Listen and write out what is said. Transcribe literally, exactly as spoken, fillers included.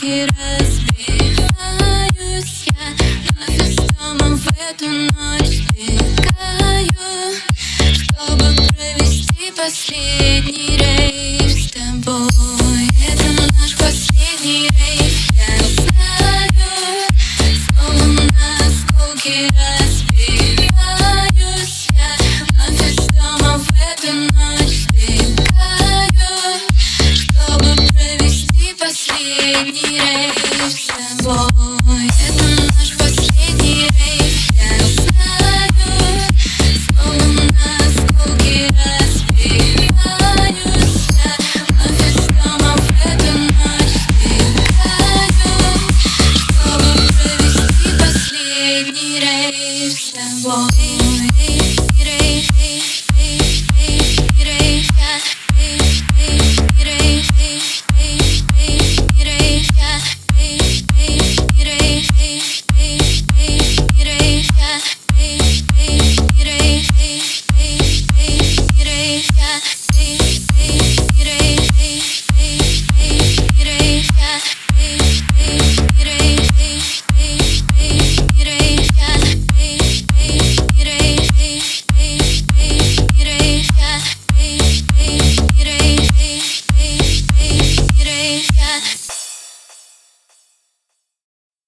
осколки разбиваюсь я. Вновь из дома в эту ночь сбегаю, чтобы провести последний рейв с тобой. Это наш последний рейв, я знаю. Снова на осколки разбиваюсь я. Вновь из дома в эту ночь сбегаю, чтобы провести последний рейв с тобой.